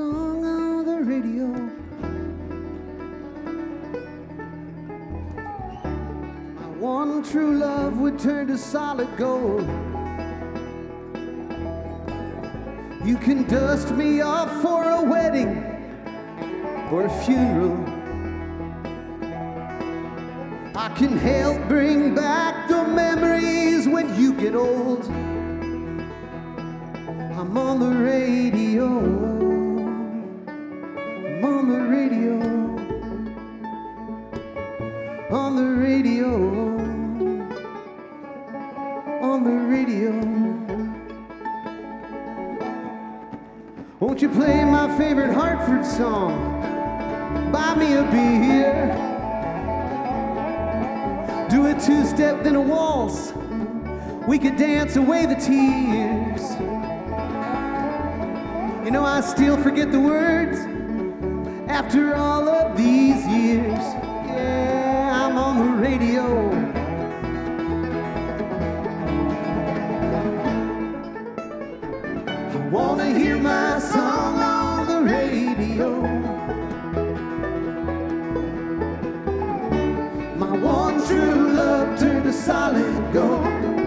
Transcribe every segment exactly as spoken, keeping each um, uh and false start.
song on the radio. My one true love would turn to solid gold. You can dust me off for a wedding or a funeral. I can help bring back the memories when you get old. I'm on the radio. I'm on the radio. On the radio. On the radio. Won't you play my favorite Hartford song? Buy me a beer. Do a two-step, then a waltz. We could dance away the tears. You know, I still forget the words after all of these years. Yeah, I'm on the radio. I wanna hear my song on the radio. My one true love turned to solid gold.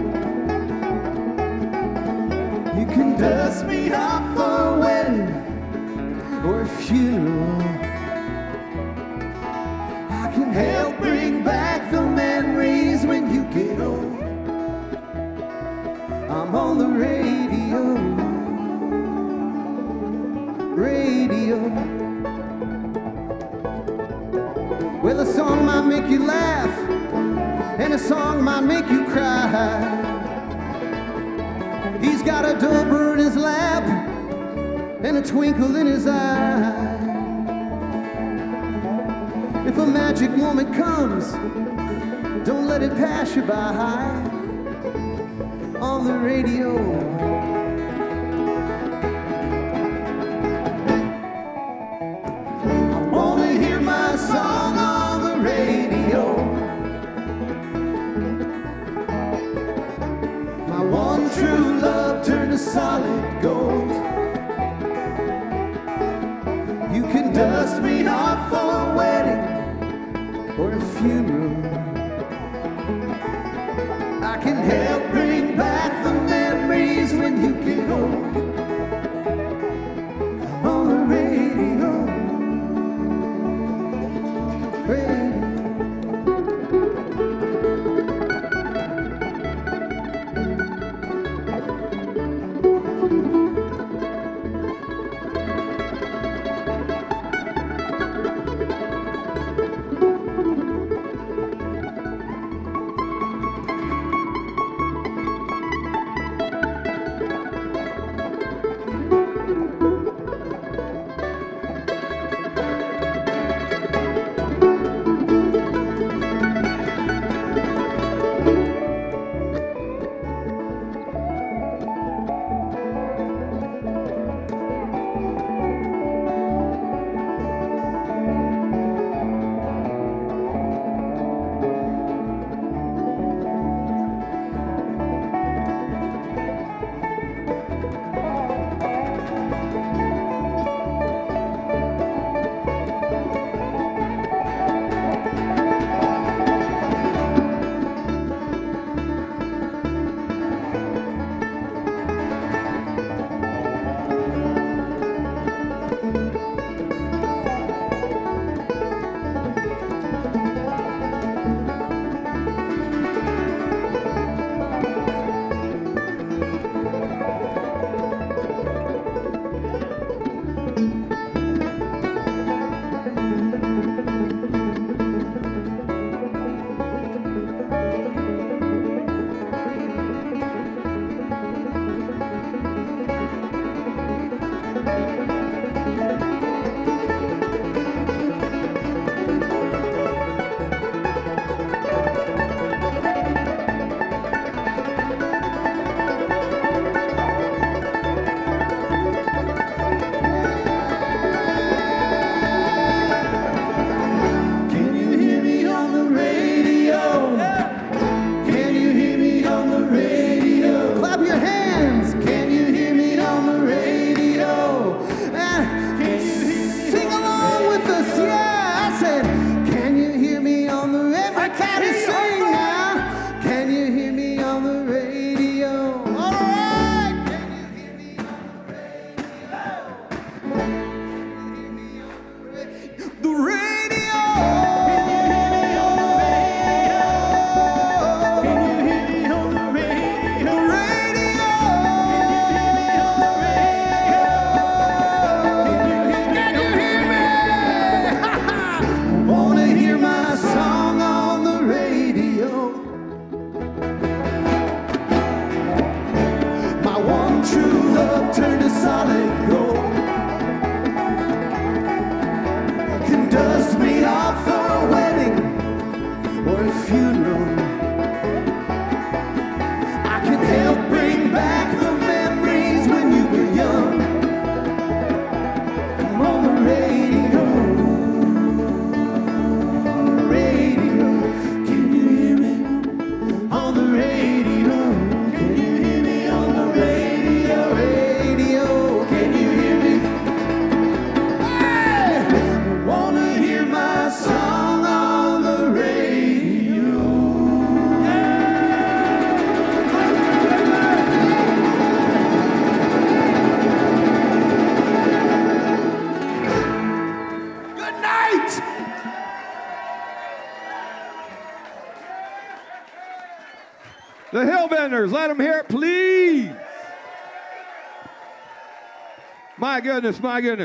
You can dust me off for a wedding or a funeral. I can help bring back the memories when you get old. I'm on the radio. Radio. Well, a song might make you laugh, and a song might make you cry. He's got a dull brew in his lap and a twinkle in his eye. If a magic moment comes, don't let it pass you by. On the radio. I wanna hear my song on the radio. My one true love turned to solid gold. You can dust me off for a wedding or a funeral. I can help bring back the memories when you get old. On the radio. Radio. The Hillbenders, let them hear it, please. My goodness, my goodness.